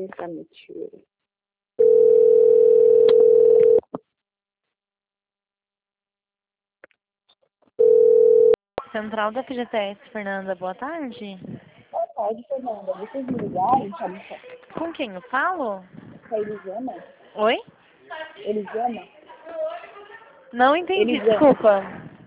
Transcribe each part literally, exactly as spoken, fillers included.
Eita, mentira. Central da F G T S, Fernanda, boa tarde. Boa tarde, Fernanda. Vocês me ligaram pra me falar? Com quem eu falo? Com a Elisama? Oi? Elisama? Não entendi, Elisama. desculpa.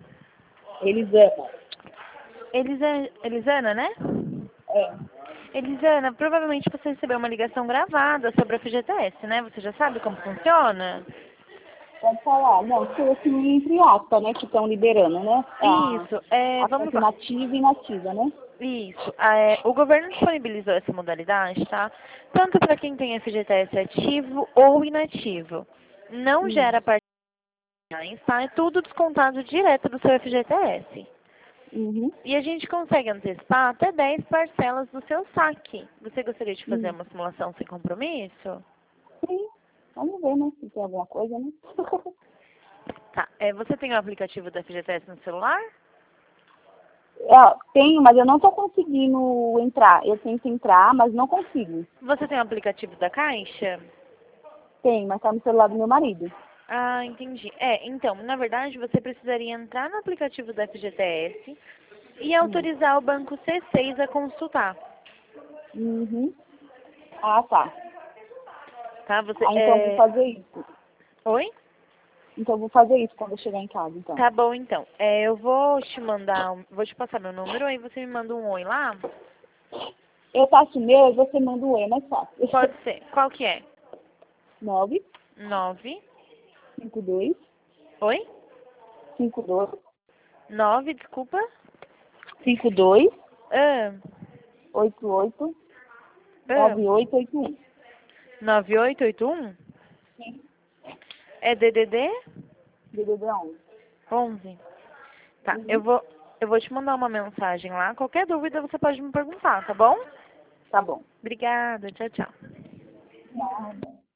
Elisama. Elisa... Elisana, né? É. Elisana, provavelmente você recebeu uma ligação gravada sobre a F G T S, né? Você já sabe como funciona? Pode falar. Não, foi assim entre aspas, né? Que estão liberando, né? A, Isso, é, a vamos conta lá. nativa e inativa, né? Isso. É, o governo disponibilizou essa modalidade, tá? Tanto para quem tem F G T S ativo ou inativo. Não Hum. gera participações, tá? É tudo descontado direto do seu F G T S. Uhum. E a gente consegue antecipar até dez parcelas do seu saque. Você gostaria de fazer Hum. uma simulação sem compromisso? Sim. Vamos ver, né? Se tem alguma coisa, né? Tá. É, você tem o aplicativo da F G T S no celular? É, tenho, mas eu não tô conseguindo entrar. Eu tento entrar, mas não consigo. Você tem o aplicativo da Caixa? Tem, mas tá no celular do meu marido. Ah, entendi. É, então, na verdade, você precisaria entrar no aplicativo da F G T S e Hum. autorizar o banco C seis a consultar. Uhum. Ah, tá. Tá? Você, Ah, então eu vou é... fazer isso. Oi? Então eu vou fazer isso quando eu chegar em casa, então. Tá bom, então. É, eu vou te mandar, um- vou te passar meu número, aí você me manda um oi lá. Eu passo o meu e você manda o E, é mais fácil. Pode ser. Qual que é? nove, Nove. cinco dois, Oi? cinco dois, Nove, desculpa. cinco dois, Ah, oito oito, ah. nove oito oito um. Nove oito oito um? Sim. É D D D? D D D onze. Onze. Tá, eu Uhum. vou, eu vou te mandar uma mensagem lá. Qualquer dúvida você pode me perguntar, tá bom? Tá bom. Obrigada, tchau, tchau. Nada.